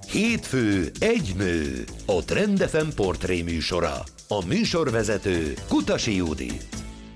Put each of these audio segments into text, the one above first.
Hétfő egy nő, a Trend FM portré műsora. A műsorvezető Kutasi Judit.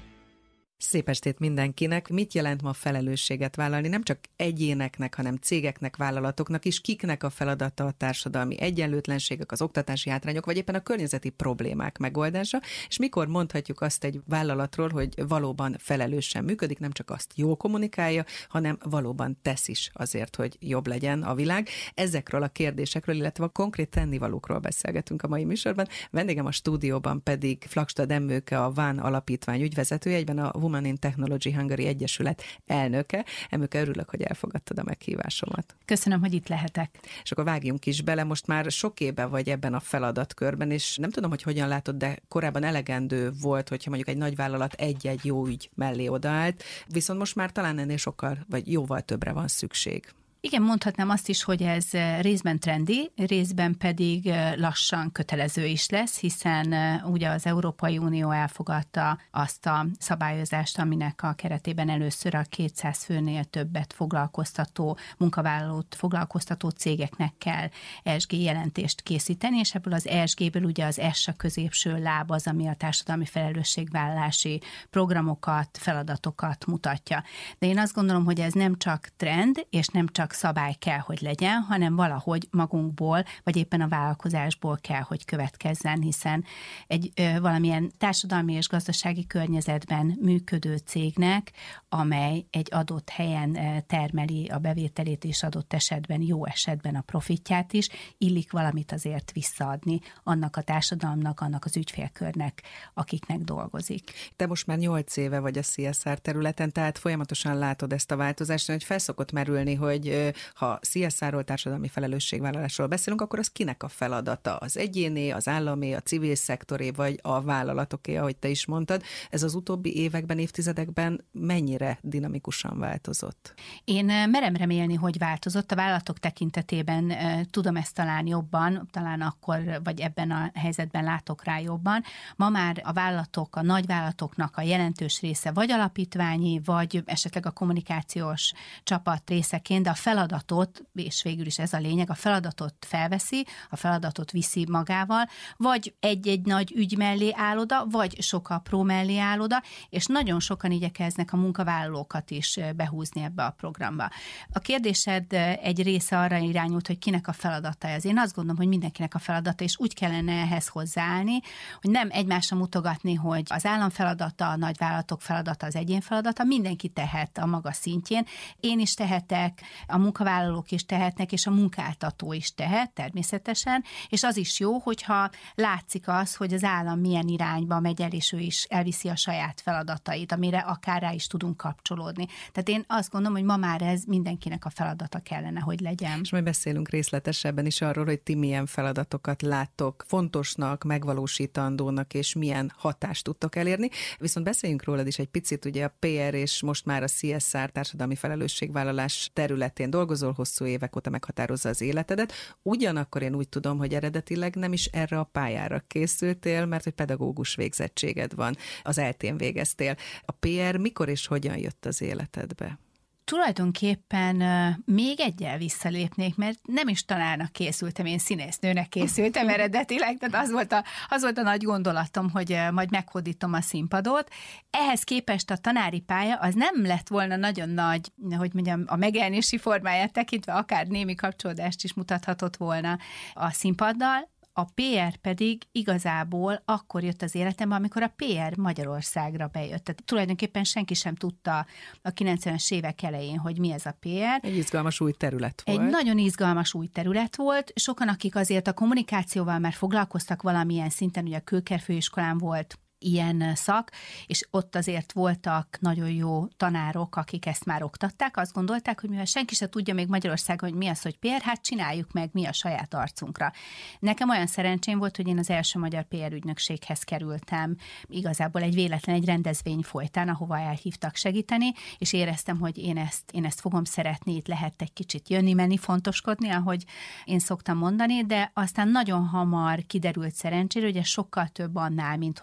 Szép estét mindenkinek! Mit jelent ma felelősséget vállalni? Nem csak egyéneknek, hanem cégeknek, vállalatoknak is. Kiknek a feladata a társadalmi egyenlőtlenségek, az oktatási hátrányok, vagy éppen a környezeti problémák megoldása? És mikor mondhatjuk azt egy vállalatról, hogy valóban felelősen működik, nem csak azt jól kommunikálja, hanem valóban tesz is azért, hogy jobb legyen a világ? Ezekről a kérdésekről, illetve a konkrét tennivalókról beszélgetünk a mai műsorban. Vendégem a stúdióban pedig Flagstad Emmőke, a VAN alapítvány ügyvezetője, egyben a Women in Technology Hungary Egyesület elnöke. Emmőke, örülök, hogy elfogadtad a meghívásomat. Köszönöm, hogy itt lehetek. És akkor vágjunk is bele, most már sok éve vagy ebben a feladatkörben, és nem tudom, hogy hogyan látod, de korábban elegendő volt, hogyha mondjuk egy nagy vállalat egy-egy jó ügy mellé odaállt, viszont most már talán ennél sokkal, vagy jóval többre van szükség. Igen, mondhatnám azt is, hogy ez részben trendi, részben pedig lassan kötelező is lesz, hiszen ugye az Európai Unió elfogadta azt a szabályozást, aminek a keretében először a 200 főnél többet foglalkoztató, munkavállalót foglalkoztató cégeknek kell ESG jelentést készíteni, és ebből az ESG-ből ugye az S a középső láb az, ami a társadalmi felelősségvállalási programokat, feladatokat mutatja. De én azt gondolom, hogy ez nem csak trend, és nem csak szabály kell, hogy legyen, hanem valahogy magunkból, vagy éppen a vállalkozásból kell, hogy következzen, hiszen egy valamilyen társadalmi és gazdasági környezetben működő cégnek, amely egy adott helyen termeli a bevételét, és adott esetben, jó esetben a profitját is, illik valamit azért visszaadni annak a társadalomnak, annak az ügyfélkörnek, akiknek dolgozik. Te most már 8 éve vagy a CSR területen, tehát folyamatosan látod ezt a változást, hogy felszokott merülni, hogy ha CSR-ról, társadalmi felelősségvállalásról beszélünk, akkor az kinek a feladata? Az egyéné, az államé, a civil szektoré, vagy a vállalatoké, ahogy te is mondtad. Ez az utóbbi években, évtizedekben mennyire dinamikusan változott? Én merem remélni, hogy változott. A vállalatok tekintetében tudom ezt talán jobban, talán akkor, vagy ebben a helyzetben látok rá jobban. Ma már a vállalatok, a nagyvállalatoknak a jelentős része vagy alapítványi, vagy esetleg a kommunikációs csapat részeként, de a feladatot, és végül is ez a lényeg, a feladatot felveszi, a feladatot viszi magával, vagy egy-egy nagy ügy mellé áll oda, vagy sok apró mellé áll oda, és nagyon sokan igyekeznek a munkavállalókat is behúzni ebbe a programba. A kérdésed egy része arra irányult, hogy kinek a feladata ez. Én azt gondolom, hogy mindenkinek a feladata, és úgy kellene ehhez hozzáállni, hogy nem egymásra mutogatni, hogy az állam feladata, a nagyvállalatok feladata, az egyén feladata, mindenki tehet a maga szintjén. Én is tehetek, a munkavállalók is tehetnek, és a munkáltató is tehet természetesen, és az is jó, hogyha látszik az, hogy az állam milyen irányba megy el, és ő is elviszi a saját feladatait, amire akár rá is tudunk kapcsolódni. Tehát én azt gondolom, hogy ma már ez mindenkinek a feladata kellene, hogy legyen. És majd beszélünk részletesebben is arról, hogy ti milyen feladatokat láttok fontosnak, megvalósítandónak, és milyen hatást tudtok elérni. Viszont beszéljünk rólad is egy picit, ugye a PR és most már a CSR, társadalmi felelősségvállalás területén dolgozol, hosszú évek óta meghatározza az életedet. Ugyanakkor én úgy tudom, hogy eredetileg nem is erre a pályára készültél, mert hogy pedagógus végzettséged van, az ELTÉn végeztél. A PR mikor és hogyan jött az életedbe? Tulajdonképpen még egyel visszalépnék, mert nem is tanárnak készültem, én színésznőnek készültem eredetileg, tehát az volt a nagy gondolatom, hogy majd meghódítom a színpadot. Ehhez képest a tanári pálya az nem lett volna nagyon nagy, hogy mondjam, a megjelenési formáját tekintve akár némi kapcsolódást is mutathatott volna a színpaddal. A PR pedig igazából akkor jött az életembe, amikor a PR Magyarországra bejött. Tehát tulajdonképpen senki sem tudta a 90-es évek elején, hogy mi ez a PR. Egy izgalmas új terület volt. Egy nagyon izgalmas új terület volt. Sokan, akik azért a kommunikációval már foglalkoztak valamilyen szinten, ugye a Kőker főiskolán volt ilyen szak, és ott azért voltak nagyon jó tanárok, akik ezt már oktatták. Azt gondolták, hogy mivel senki se tudja még Magyarországon, hogy mi az, hogy PR, hát csináljuk meg mi a saját arcunkra. Nekem olyan szerencsém volt, hogy én az első magyar PR ügynökséghez kerültem. Igazából egy rendezvény folytán, ahova elhívtak segíteni, és éreztem, hogy én ezt fogom szeretni, itt lehet egy kicsit jönni, menni, fontoskodni, ahogy én szoktam mondani, de aztán nagyon hamar kiderült szerencsére, hogy ez sokkal több annál, mint hogy egy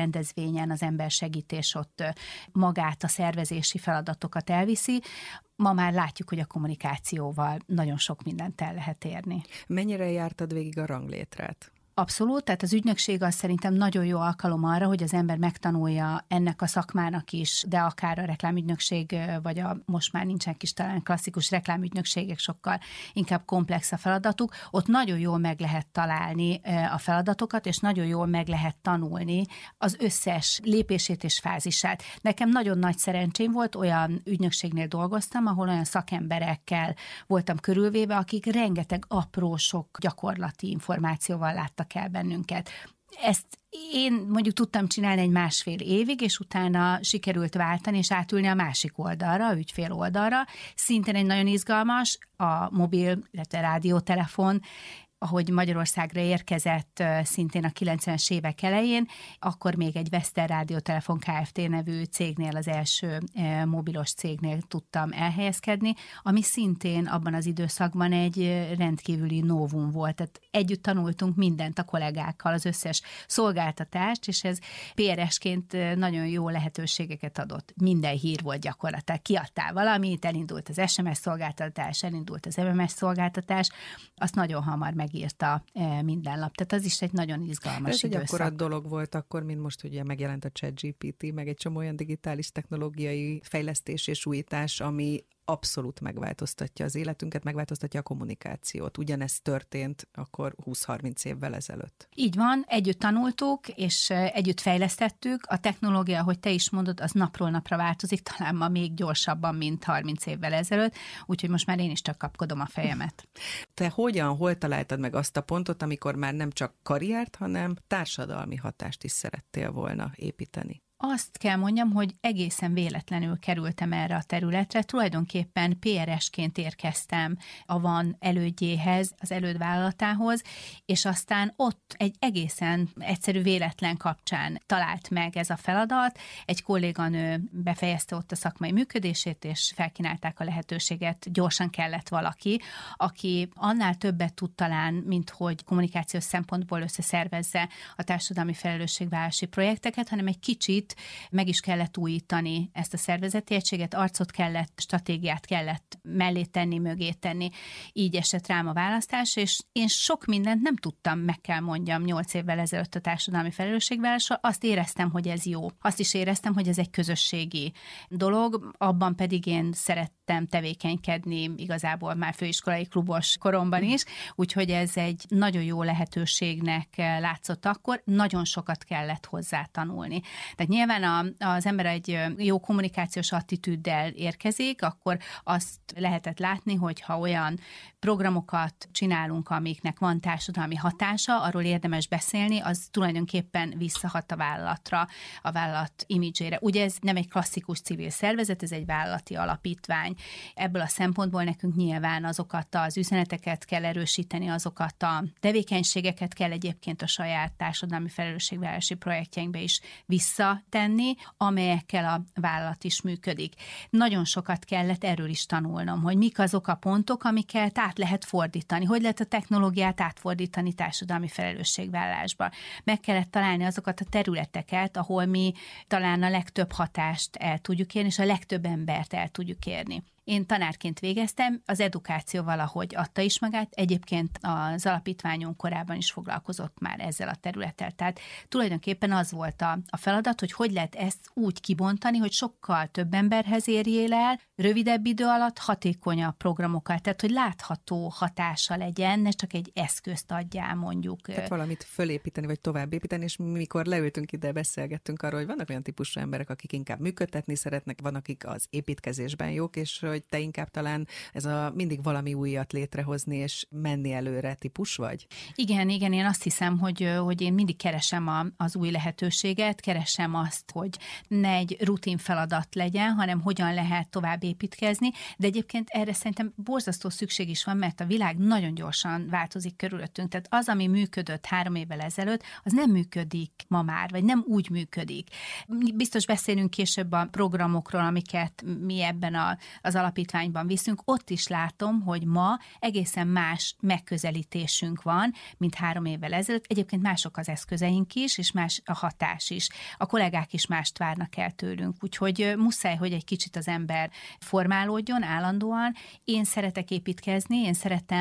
rendezvényen az ember segítés ott magát, a szervezési feladatokat elviszi. Ma már látjuk, hogy a kommunikációval nagyon sok mindent el lehet érni. Mennyire jártad végig a ranglétrát? Abszolút, tehát az ügynökség az szerintem nagyon jó alkalom arra, hogy az ember megtanulja ennek a szakmának is, de akár a reklámügynökség, vagy most már nincsenek is talán klasszikus reklámügynökségek, sokkal inkább komplex a feladatuk. Ott nagyon jól meg lehet találni a feladatokat, és nagyon jól meg lehet tanulni az összes lépését és fázisát. Nekem nagyon nagy szerencsém volt, olyan ügynökségnél dolgoztam, ahol olyan szakemberekkel voltam körülvéve, akik rengeteg apró, sok gyakorlati információval láttak el bennünket. Ezt én mondjuk tudtam csinálni egy 1,5 évig, és utána sikerült váltani, és átülni a másik oldalra, a ügyfél oldalra. Szintén egy nagyon izgalmas, a mobil, illetve rádiótelefon, ahogy Magyarországra érkezett szintén a 90-es évek elején, akkor még egy Veszter Rádiótelefon Kft. Nevű cégnél, az első mobilos cégnél tudtam elhelyezkedni, ami szintén abban az időszakban egy rendkívüli novum volt. Tehát együtt tanultunk mindent a kollégákkal, az összes szolgáltatást, és ez PRS-ként nagyon jó lehetőségeket adott. Minden hír volt gyakorlatilag. Kiadtál valamit, elindult az SMS szolgáltatás, elindult az MMS szolgáltatás, azt nagyon hamar megírta minden lap. Tehát az is egy nagyon izgalmas időszak. Ez egy akkora dolog volt akkor, mint most ugye megjelent a ChatGPT, meg egy csomó olyan digitális technológiai fejlesztés és újítás, ami abszolút megváltoztatja az életünket, megváltoztatja a kommunikációt. Ugyanezt történt akkor 20-30 évvel ezelőtt. Így van, együtt tanultuk, és együtt fejlesztettük. A technológia, ahogy te is mondod, az napról napra változik, talán ma még gyorsabban, mint 30 évvel ezelőtt, úgyhogy most már én is csak kapkodom a fejemet. Te hol találtad meg azt a pontot, amikor már nem csak karriert, hanem társadalmi hatást is szerettél volna építeni? Azt kell mondjam, hogy egészen véletlenül kerültem erre a területre. Tulajdonképpen PRS-ként érkeztem a VAN elődjéhez, az elődvállalatához, és aztán ott egy egészen egyszerű véletlen kapcsán talált meg ez a feladat. Egy kolléganő befejezte ott a szakmai működését, és felkínálták a lehetőséget. Gyorsan kellett valaki, aki annál többet tud talán, mint hogy kommunikációs szempontból összeszervezze a társadalmi felelősségvállalási projekteket, hanem egy kicsit meg is kellett újítani ezt a szervezeti egységet, arcot kellett, stratégiát kellett mellé tenni, mögé tenni. Így esett rám a választás, és én sok mindent nem tudtam, meg kell mondjam, 8 évvel ezelőtt a társadalmi felelősségvállalásra. Azt éreztem, hogy ez jó. Azt is éreztem, hogy ez egy közösségi dolog, abban pedig én szerettem tevékenykedni igazából már főiskolai klubos koromban is, úgyhogy ez egy nagyon jó lehetőségnek látszott akkor, nagyon sokat kellett hozzá tanulni. Tehát nyilván az ember egy jó kommunikációs attitűddel érkezik, akkor azt lehetett látni, hogy ha olyan programokat csinálunk, amiknek van társadalmi hatása, arról érdemes beszélni, az tulajdonképpen visszahat a vállalatra, a vállalat imidzsére. Ugye ez nem egy klasszikus civil szervezet, ez egy vállalati alapítvány. Ebből a szempontból nekünk nyilván azokat az üzeneteket kell erősíteni, azokat a tevékenységeket kell egyébként a saját társadalmi felelősségvállalási projektjeinkbe is visszatenni, amelyekkel a vállalat is működik. Nagyon sokat kellett erről is tanulnom, hogy mik azok a pontok, amiket át lehet fordítani, hogy lehet a technológiát átfordítani társadalmi felelősségvállalásba. Meg kellett találni azokat a területeket, ahol mi talán a legtöbb hatást el tudjuk érni, és a legtöbb embert el tudjuk érni. Én tanárként végeztem, az edukáció valahogy adta is magát, egyébként az alapítványunk korábban is foglalkozott már ezzel a területtel. Tehát tulajdonképpen az volt a feladat, hogy lehet ezt úgy kibontani, hogy sokkal több emberhez érjél el, rövidebb idő alatt hatékonyabb programokkal, tehát hogy látható hatása legyen, ne csak egy eszközt adjál mondjuk. Tehát valamit fölépíteni, vagy továbbépíteni, és mikor leültünk ide, beszélgettünk arról, hogy vannak olyan típusú emberek, akik inkább működtetni szeretnek, van, akik az építkezésben jók, és hogy te inkább talán ez a mindig valami újat létrehozni és menni előre típus vagy? Igen, én azt hiszem, hogy én mindig keresem az új lehetőséget, keresem azt, hogy ne egy rutin feladat legyen, hanem hogyan lehet tovább építkezni, de egyébként erre szerintem borzasztó szükség is van, mert a világ nagyon gyorsan változik körülöttünk. Tehát az, ami működött 3 évvel ezelőtt, az nem működik ma már, vagy nem úgy működik. Biztos beszélünk később a programokról, amiket mi ebben az alapítványban viszünk, ott is látom, hogy ma egészen más megközelítésünk van, mint 3 évvel ezelőtt. Egyébként mások az eszközeink is, és más a hatás is. A kollégák is mást várnak el tőlünk, úgyhogy muszáj, hogy egy kicsit az ember formálódjon állandóan. Én szeretek építkezni, én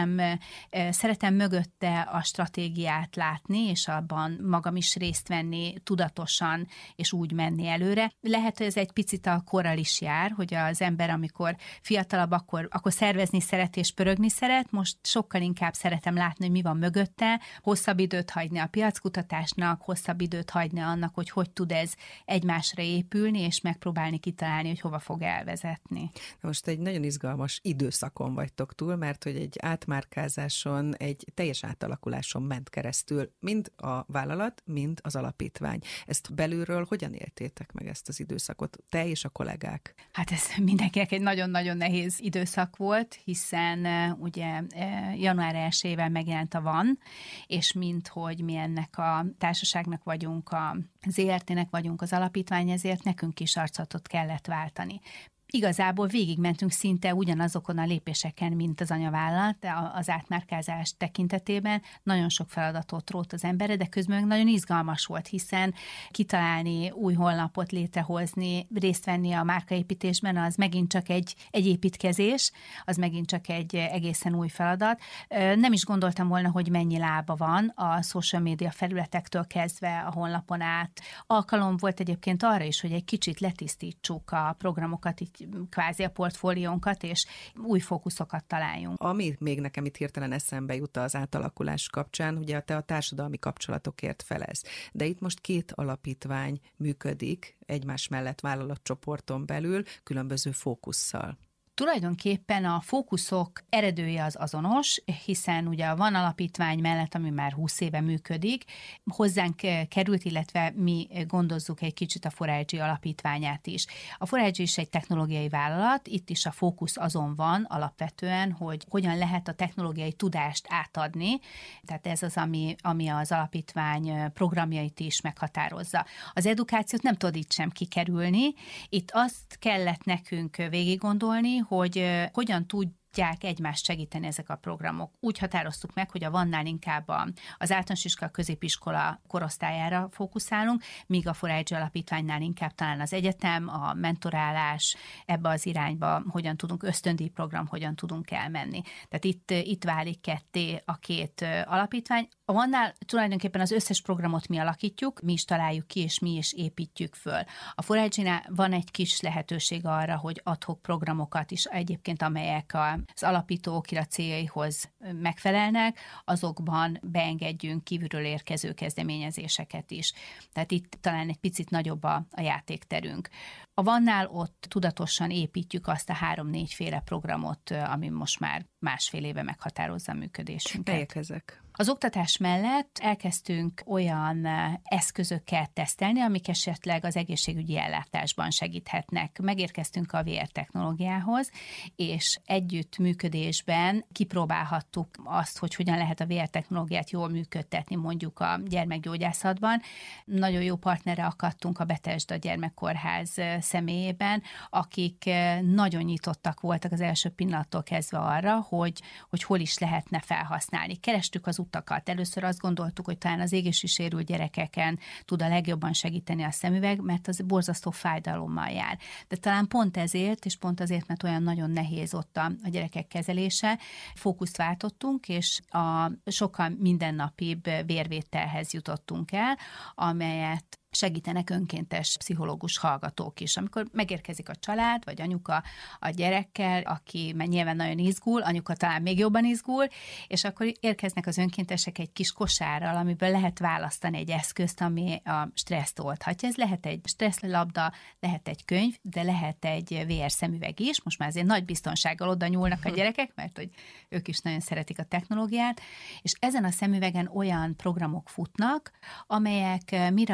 szeretem mögötte a stratégiát látni, és abban magam is részt venni tudatosan, és úgy menni előre. Lehet, hogy ez egy picit a korral is jár, hogy az ember, amikor fiatalabb, akkor szervezni szeret és pörögni szeret, most sokkal inkább szeretem látni, hogy mi van mögötte, hosszabb időt hagyni a piackutatásnak, hosszabb időt hagyni annak, hogy tud ez egymásra épülni, és megpróbálni kitalálni, hogy hova fog elvezetni. Most egy nagyon izgalmas időszakon vagytok túl, mert hogy egy átmárkázáson, egy teljes átalakuláson ment keresztül, mind a vállalat, mind az alapítvány. Ezt belülről hogyan éltétek meg ezt az időszakot, te és a kollégák? Hát ez mindenkinek egy nagyon-nagyon nehéz időszak volt, hiszen ugye január 1-ével megjelent a VAN, és hogy mi ennek a társaságnak vagyunk, az ZRT-nek vagyunk az alapítvány, ezért nekünk is arculatot kellett váltani. Igazából végigmentünk szinte ugyanazokon a lépéseken, mint az anyavállalat az átmárkázás tekintetében. Nagyon sok feladatot rótt az emberre, de közben nagyon izgalmas volt, hiszen kitalálni, új honlapot létrehozni, részt venni a márkaépítésben, az megint csak egy építkezés, az megint csak egy egészen új feladat. Nem is gondoltam volna, hogy mennyi lába van a social media felületektől kezdve a honlapon át. Alkalom volt egyébként arra is, hogy egy kicsit letisztítsuk a programokat, kvázi a portfóliónkat, és új fókuszokat találjunk. Ami még nekem itt hirtelen eszembe jut az átalakulás kapcsán, ugye te a társadalmi kapcsolatokért felelsz, de itt most 2 alapítvány működik egymás mellett vállalatcsoporton belül, különböző fókusszal. Tulajdonképpen a fókuszok eredője az azonos, hiszen ugye van alapítvány mellett, ami már 20 éve működik, hozzánk került, illetve mi gondozzuk egy kicsit a 4iG alapítványát is. A 4iG is egy technológiai vállalat, itt is a fókusz azon van alapvetően, hogy hogyan lehet a technológiai tudást átadni, tehát ez az, ami az alapítvány programjait is meghatározza. Az edukációt nem tud itt sem kikerülni, itt azt kellett nekünk végig gondolni, hogy hogyan tudják egymást segíteni ezek a programok. Úgy határoztuk meg, hogy a VAN-nál inkább az általános iskola, középiskola korosztályára fókuszálunk, míg a 4iG alapítványnál inkább talán az egyetem, a mentorálás, ebbe az irányba hogyan tudunk, ösztöndíjprogram, hogyan tudunk elmenni. Tehát itt válik ketté a 2 alapítvány. A VAN-nál tulajdonképpen az összes programot mi alakítjuk, mi is találjuk ki, és mi is építjük föl. A 4iG-nál van egy kis lehetőség arra, hogy ad hoc programokat is egyébként, amelyek az alapító okirat céljaihoz megfelelnek, azokban beengedjünk kívülről érkező kezdeményezéseket is. Tehát itt talán egy picit nagyobb a játékterünk. A VAN-nál ott tudatosan építjük azt a 3-4 féle programot, ami most már 1,5 éve meghatározza a működésünket. Melyek ezek? Az oktatás mellett elkezdtünk olyan eszközöket tesztelni, amik esetleg az egészségügyi ellátásban segíthetnek. Megérkeztünk a VR technológiához, és együttműködésben kipróbálhattuk azt, hogy hogyan lehet a VR technológiát jól működtetni mondjuk a gyermekgyógyászatban. Nagyon jó partnere akadtunk a Bethesda Gyermekkórház személyében, akik nagyon nyitottak voltak az első pillanattól kezdve arra, hogy hol is lehetne felhasználni. Kerestük az utakat. Először azt gondoltuk, hogy talán az égési sérült gyerekeken tud a legjobban segíteni a szemüveg, mert az borzasztó fájdalommal jár. De talán pont ezért, és pont azért, mert olyan nagyon nehéz ott a gyerekek kezelése, fókuszt váltottunk, és a sokkal mindennapibb vérvételhez jutottunk el, amelyet segítenek önkéntes pszichológus hallgatók is. Amikor megérkezik a család, vagy anyuka a gyerekkel, aki nyilván nagyon izgul, anyuka talán még jobban izgul, és akkor érkeznek az önkéntesek egy kis kosárral, amiből lehet választani egy eszközt, ami a stresszt oldhatja. Ez lehet egy stresszlabda, lehet egy könyv, de lehet egy VR szemüveg is. Most már azért nagy biztonsággal oda nyúlnak a gyerekek, mert hogy ők is nagyon szeretik a technológiát, és ezen a szemüvegen olyan programok futnak, amelyek mire a gyerek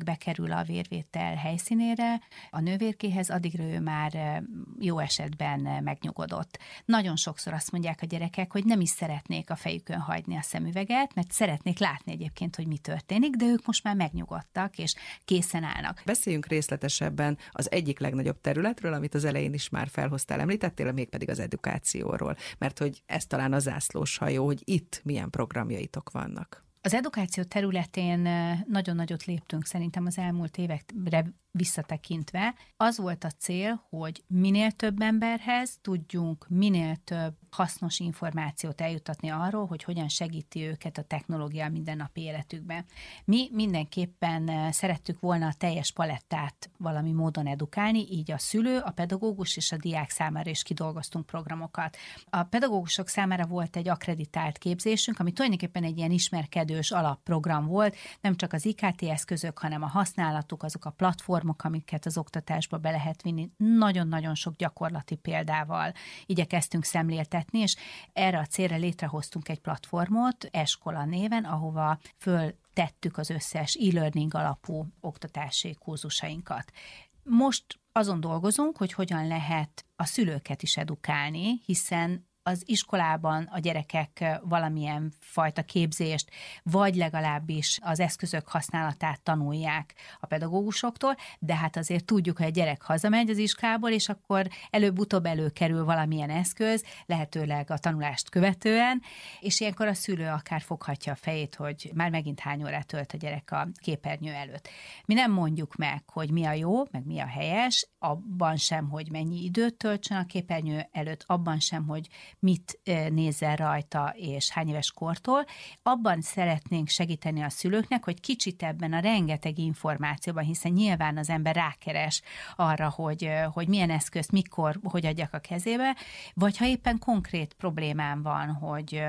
bekerül a vérvétel helyszínére, a nővérkéhez, addigra ő már jó esetben megnyugodott. Nagyon sokszor azt mondják a gyerekek, hogy nem is szeretnék a fejükön hagyni a szemüveget, mert szeretnék látni egyébként, hogy mi történik, de ők most már megnyugodtak, és készen állnak. Beszéljünk részletesebben az egyik legnagyobb területről, amit az elején is már felhoztál, említettél, mégpedig az edukációról, mert hogy ez talán a zászlós hajó, hogy itt milyen programjaitok vannak. Az edukáció területén nagyon nagyot léptünk szerintem az elmúlt évekre visszatekintve. Az volt a cél, hogy minél több emberhez tudjunk minél több hasznos információt eljuttatni arról, hogy hogyan segíti őket a technológia a mindennapi életükben. Mi mindenképpen szerettük volna a teljes palettát valami módon edukálni, így a szülő, a pedagógus és a diák számára is kidolgoztunk programokat. A pedagógusok számára volt egy akkreditált képzésünk, ami tulajdonképpen egy ilyen ismerkedős alapprogram volt, nem csak az IKT eszközök, hanem a használatuk, azok a platformok, amiket az oktatásba be lehet vinni. Nagyon-nagyon sok gyakorlati példával igyekeztünk szemléltetni, és erre a célra létrehoztunk egy platformot, Eskola néven, ahova föltettük az összes e-learning alapú oktatási kurzusainkat. Most azon dolgozunk, hogy hogyan lehet a szülőket is edukálni, hiszen az iskolában a gyerekek valamilyen fajta képzést, vagy legalábbis az eszközök használatát tanulják a pedagógusoktól, de hát azért tudjuk, hogy a gyerek hazamegy az iskolából, és akkor előbb-utóbb előkerül valamilyen eszköz, lehetőleg a tanulást követően, és ilyenkor a szülő akár foghatja a fejét, hogy már megint hány órát tölt a gyerek a képernyő előtt. Mi nem mondjuk meg, hogy mi a jó, meg mi a helyes, abban sem, hogy mennyi időt töltsön a képernyő előtt, abban sem, hogy mit nézzen rajta, és hány éves kortól. Abban szeretnénk segíteni a szülőknek, hogy kicsit ebben a rengeteg információban, hiszen nyilván az ember rákeres arra, hogy milyen eszközt, mikor, hogy adjak a kezébe, vagy ha éppen konkrét problémám van, hogy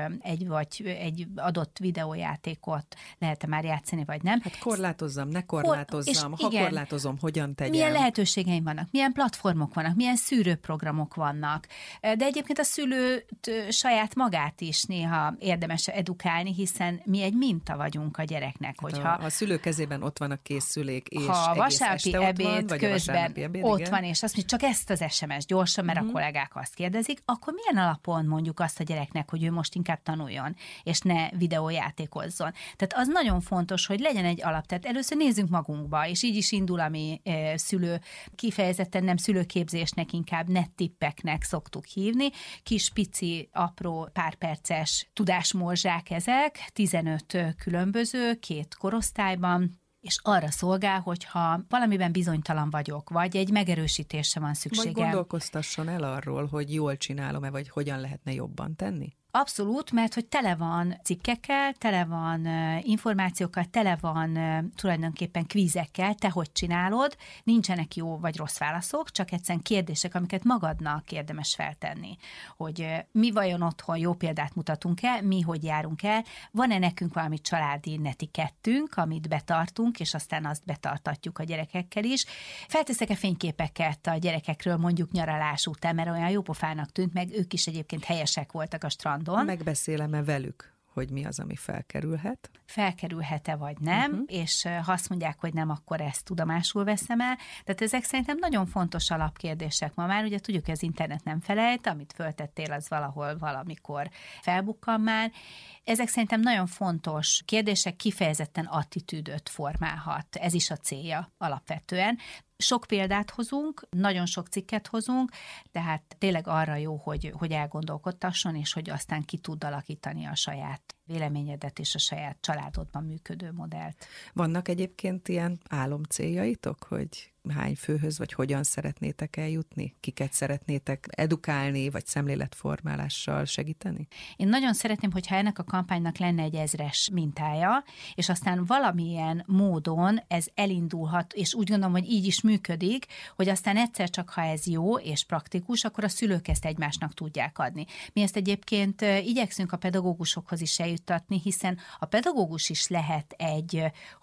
egy adott videójátékot lehet-e már játszani, vagy nem. Hát korlátozzam, ne korlátozzam, ha igen, korlátozom, hogyan tegyem. Milyen lehetőségeim vannak, milyen platformok vannak, milyen szűrőprogramok vannak. De egyébként a szülőt saját magát is néha érdemes edukálni, hogy mi egy minta vagyunk a gyereknek. Hogyha a szülő kezében ott van a készülék, és ha vasárnapi ebéd közben ott igen. van, és azt mondja, csak ezt az SMS gyorsan, mert a kollégák azt kérdezik, akkor milyen alapon mondjuk azt a gyereknek, hogy ő most inkább tanuljon, és ne videójátékozzon. Tehát az nagyon fontos, hogy legyen egy alap. Tehát először nézzünk magunkba, és így is indul a mi szülő, kifejezetten nem szülőképzésnek, inkább nettippeknek szoktuk hívni. Kis, pici, apró, párperces tudásmorzsák ezek, 15 különböző, 2 korosztályban, és arra szolgál, hogyha valamiben bizonytalan vagyok, vagy egy megerősítésre van szükségem. Vagy gondolkoztasson el arról, hogy jól csinálom-e, vagy hogyan lehetne jobban tenni? Abszolút, mert hogy tele van cikkekkel, tele van információkkal, tele van tulajdonképpen kvízekkel, te hogy csinálod, nincsenek jó vagy rossz válaszok, csak egyszerűen kérdések, amiket magadnak érdemes feltenni. Hogy mi vajon otthon jó példát mutatunk el, mi hogy járunk el, van-e nekünk valami családi netikettünk, amit betartunk, és aztán azt betartatjuk a gyerekekkel is. Felteszek-e fényképeket a gyerekekről mondjuk nyaralás után, mert olyan jópofának tűnt, meg ők is egyébként helyesek voltak a strandon. Megbeszélem-e velük, hogy mi az, ami felkerülhet? Felkerülhet-e vagy nem, és ha azt mondják, hogy nem, akkor ezt tudomásul veszem el. Tehát ezek szerintem nagyon fontos alapkérdések ma már. Ugye tudjuk, hogy az internet nem felejt, amit föltettél, az valahol valamikor felbukkan már. Ezek szerintem nagyon fontos kérdések, kifejezetten attitűdöt formálhat. Ez is a célja alapvetően. Sok példát hozunk, nagyon sok cikket hozunk, tehát tényleg arra jó, hogy elgondolkodtasson, és hogy aztán ki tud alakítani a saját véleményedet és a saját családodban működő modellt. Vannak egyébként ilyen álomcéljaitok, hogy hány főhöz, vagy hogyan szeretnétek eljutni? Kiket szeretnétek edukálni, vagy szemléletformálással segíteni? Én nagyon szeretném, hogyha ennek a kampánynak lenne egy 1000-es mintája, és aztán valamilyen módon ez elindulhat, és úgy gondolom, hogy így is működik, hogy aztán egyszer csak, ha ez jó és praktikus, akkor a szülők ezt egymásnak tudják adni. Mi ezt egyébként igyekszünk a pedagógusokhoz is eljutatni, eljuttatni, hiszen a pedagógus is lehet egy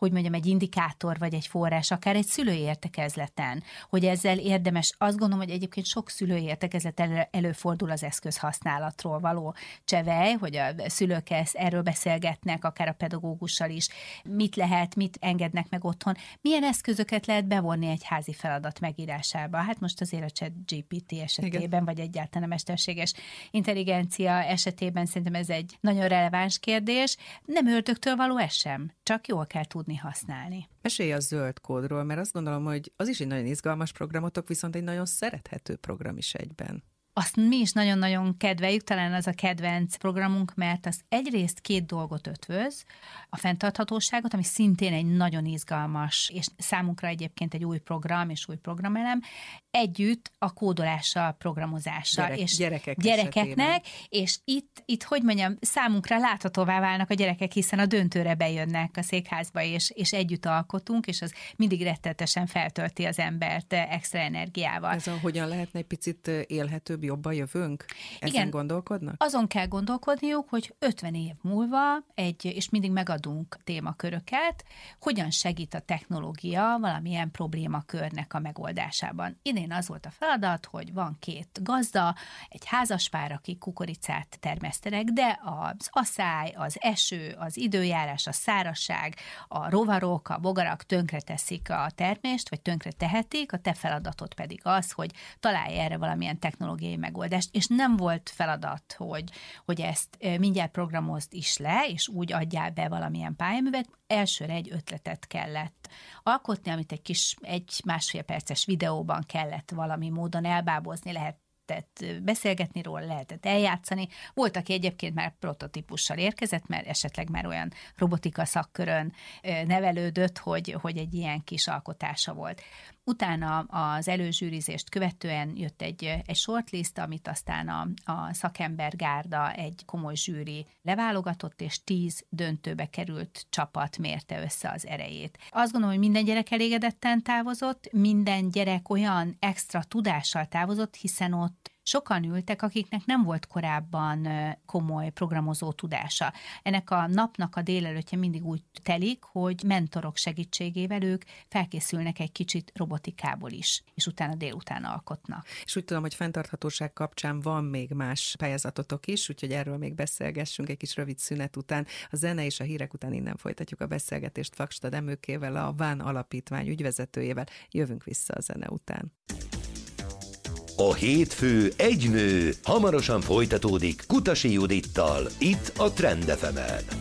indikátor vagy egy forrás, akár egy szülői értekezleten, hogy ezzel érdemes, azt gondolom, hogy egyébként sok szülői értekezlet előfordul az eszközhasználatról való csevej, hogy a szülők erről beszélgetnek, akár a pedagógussal is, mit lehet, mit engednek meg otthon, milyen eszközöket lehet bevonni egy házi feladat megírásába. Hát most azért a ChatGPT esetében, igen, vagy egyáltalán a mesterséges intelligencia esetében szerintem ez egy nagyon releváns kérdés. Nem ördögtől való ez sem, csak jól kell tudni használni. Mesélj a zöld kódról, mert azt gondolom, hogy az is egy nagyon izgalmas programotok, viszont egy nagyon szerethető program is egyben. Azt mi is nagyon-nagyon kedveljük, talán az a kedvenc programunk, mert az egyrészt 2 dolgot ötvöz, a fenntarthatóságot, ami szintén egy nagyon izgalmas, és számunkra egyébként egy új program és új programelem, együtt a kódolással, programozással, és gyerekeknek, és itt, hogy mondjam, számunkra láthatóvá válnak a gyerekek, hiszen a döntőre bejönnek a székházba, és együtt alkotunk, és az mindig rettenetesen feltölti az embert extra energiával. Ez hogyan lehetne egy picit élhetőbb, jobb a jövőnk? Ezen gondolkodnak? Azon kell gondolkodniuk, hogy 50 év múlva és mindig megadunk témaköröket, hogyan segít a technológia valamilyen problémakörnek a megoldásában. Idén az volt a feladat, hogy van 2 gazda, egy házaspár, akik kukoricát termesztenek, de az aszály, az eső, az időjárás, a szárazság, a rovarok, a bogarak tönkreteszik a termést, vagy tönkretehetik, a te feladatod pedig az, hogy találj erre valamilyen technológiai megoldást, és nem volt feladat, hogy ezt mindjárt programozd is le, és úgy adjál be valamilyen pályaművet. Elsőre egy ötletet kellett alkotni, amit egy másfél perces videóban kellett valami módon elbábozni, lehetett beszélgetni róla, lehetett eljátszani. Volt, aki egyébként már prototípussal érkezett, mert esetleg már olyan robotika szakkörön nevelődött, hogy egy ilyen kis alkotása volt. Utána az előzsűrizést követően jött egy shortlist, amit aztán a szakembergárda egy komoly zsűri leválogatott, és 10 döntőbe került csapat mérte össze az erejét. Azt gondolom, hogy minden gyerek elégedetten távozott, minden gyerek olyan extra tudással távozott, hiszen ott sokan ültek, akiknek nem volt korábban komoly programozó tudása. Ennek a napnak a délelőttje mindig úgy telik, hogy mentorok segítségével ők felkészülnek egy kicsit robotikából is, és utána délután alkotnak. És úgy tudom, hogy fenntarthatóság kapcsán van még más pályázatotok is, úgyhogy erről még beszélgessünk egy kis rövid szünet után. A zene és a hírek után innen folytatjuk a beszélgetést Fakstad Emőkével, a VAN alapítvány ügyvezetőjével. Jövünk vissza a zene után. A hétfő egy nő hamarosan folytatódik Kutasi Judittal, itt a Trend FM-en.